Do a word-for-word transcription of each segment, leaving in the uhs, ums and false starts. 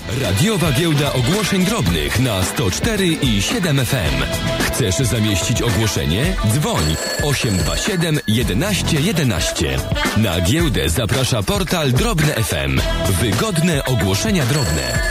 Radiowa Giełda Ogłoszeń Drobnych na sto cztery i siedem F M. Chcesz zamieścić ogłoszenie? Dzwoń osiem dwa siedem jedenaście jedenaście. Na giełdę zaprasza portal Drobne F M. Wygodne ogłoszenia drobne.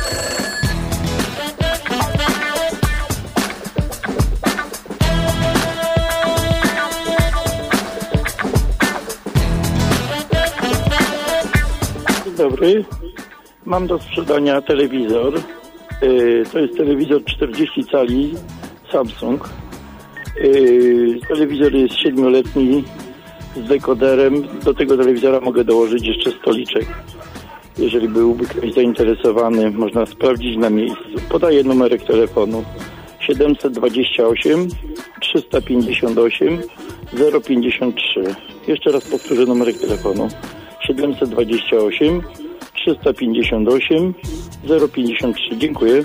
Dzień dobry. Mam do sprzedania telewizor. Yy, to jest telewizor czterdzieści cali Samsung. Yy, telewizor jest siedmioletni z dekoderem. Do tego telewizora mogę dołożyć jeszcze stoliczek. Jeżeli byłby ktoś zainteresowany, można sprawdzić na miejscu. Podaję numerek telefonu siedem dwa osiem trzysta pięćdziesiąt osiem zero pięćdziesiąt trzy. Jeszcze raz powtórzę numerek telefonu siedem dwa osiem trzysta pięćdziesiąt osiem zero pięćdziesiąt trzy. Dziękuję.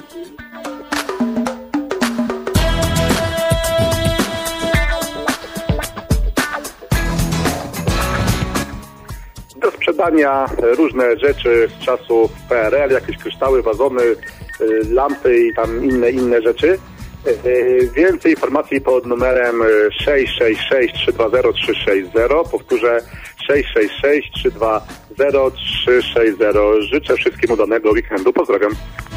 Do sprzedania różne rzeczy z czasów P R L, jakieś kryształy, wazony, lampy i tam inne, inne rzeczy. Więcej informacji pod numerem sześć sześć sześć trzy dwa zero trzy sześć zero. Powtórzę sześć sześć sześć trzy dwa zero trzy sześć zero. Życzę wszystkim udanego weekendu. Pozdrawiam.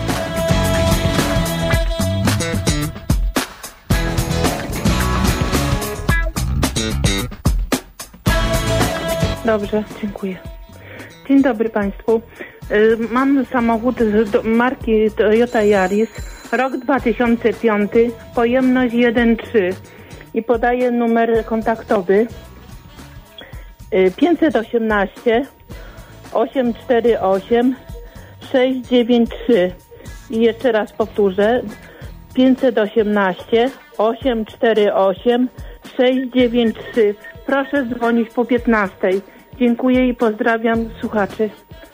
Dobrze, dziękuję. Dzień dobry Państwu. Mam samochód z marki Toyota Yaris, rok dwa tysiące piąty, pojemność jeden przecinek trzy i podaję numer kontaktowy pięćset osiemnaście osiemset czterdzieści osiem sześćset dziewięćdziesiąt trzy i jeszcze raz powtórzę pięćset osiemnaście osiemset czterdzieści osiem sześćset dziewięćdziesiąt trzy. Proszę dzwonić po piętnastej. Dziękuję i pozdrawiam słuchaczy.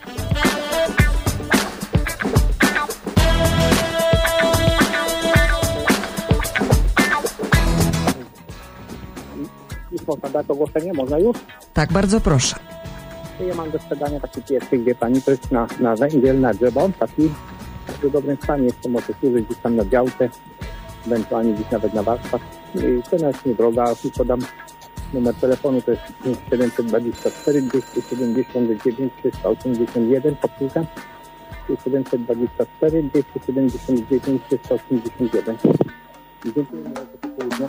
Można dać ogłoszenie? Można już? Tak, bardzo proszę. Ja mam do sprzedania taki piesek, wie pani, to jest na, na węgiel, na drzewo, taki w dobrym stanie, jeszcze może służyć gdzieś tam na działce, ewentualnie gdzieś nawet na warsztat. I cena jest niedroga, już podam numer telefonu, to jest siedem dwa cztery dwieście siedemdziesiąt dziewięć trzysta osiemdziesiąt jeden, powtórzę, siedem dwa cztery dwieście siedemdziesiąt dziewięć trzysta osiemdziesiąt jeden. I dziękuję za popołudnie.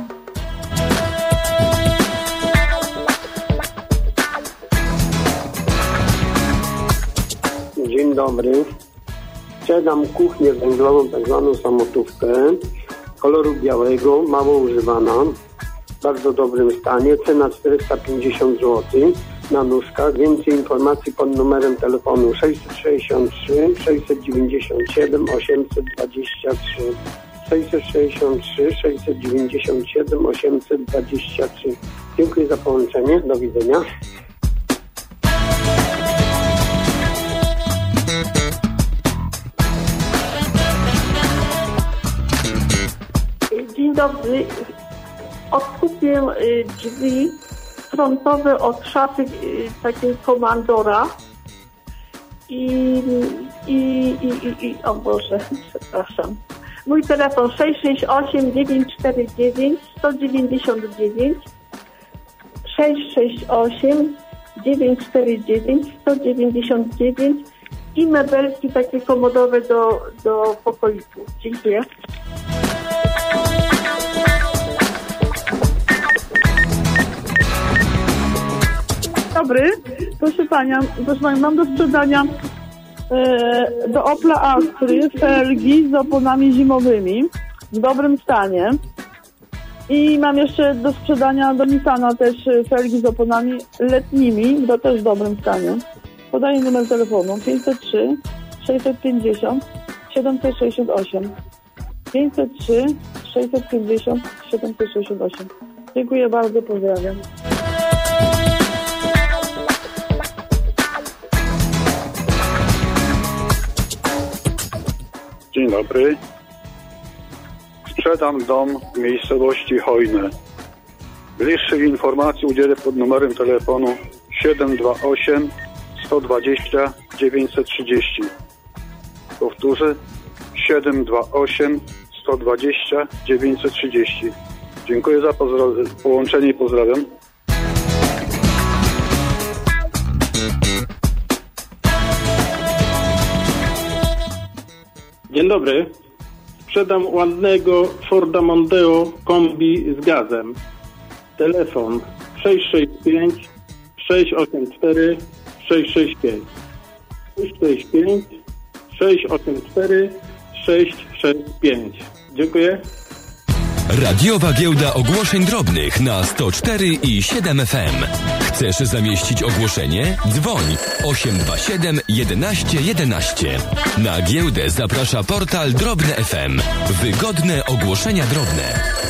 Dzień dobry. Sprzedam kuchnię węglową, tak zwaną samotówkę, koloru białego, mało używana, w bardzo dobrym stanie, cena czterysta pięćdziesiąt złotych na nóżkach. Więcej informacji pod numerem telefonu sześćset sześćdziesiąt trzy sześćset dziewięćdziesiąt siedem osiemset dwadzieścia trzy. sześćset sześćdziesiąt trzy sześćset dziewięćdziesiąt siedem osiemset dwadzieścia trzy. Dziękuję za połączenie. Do widzenia. Dzień dobry. Odkupię drzwi frontowe od szafy takiej komandora i, i, i, i, i o Boże, przepraszam. Mój telefon sześć sześć osiem dziewięć cztery dziewięć sto dziewięćdziesiąt dziewięć sześć sześć osiem dziewięć cztery dziewięć sto dziewięćdziesiąt dziewięć i mebelki takie komodowe do, do pokoiku. Dziękuję. Dobry, proszę Pania, proszę Pania, mam do sprzedania e, do Opla Astry felgi z oponami zimowymi w dobrym stanie i mam jeszcze do sprzedania do Nissana też felgi z oponami letnimi, to też w dobrym stanie. Podaję numer telefonu pięćset trzy sześćset pięćdziesiąt siedemset sześćdziesiąt osiem pięćset trzy sześćset pięćdziesiąt siedemset sześćdziesiąt osiem. Dziękuję bardzo, pozdrawiam. Dzień dobry. Sprzedam dom w miejscowości Hojne. Bliższych informacji udzielę pod numerem telefonu siedem dwa osiem sto dwadzieścia dziewięćset trzydzieści. Powtórzę. siedem dwa osiem sto dwadzieścia dziewięćset trzydzieści. Dziękuję za pozdro- połączenie i pozdrawiam. Dzień dobry. Sprzedam ładnego Forda Mondeo kombi z gazem. Telefon sześć sześć pięć sześć osiem cztery sześć sześć pięć. sześć sześć pięć sześć osiem cztery sześć sześć pięć. Dziękuję. Radiowa Giełda Ogłoszeń Drobnych na sto cztery i siedem F M. Chcesz zamieścić ogłoszenie? Dzwoń osiem dwa siedem jedenaście jedenaście. Na giełdę zaprasza portal Drobne F M. Wygodne ogłoszenia drobne.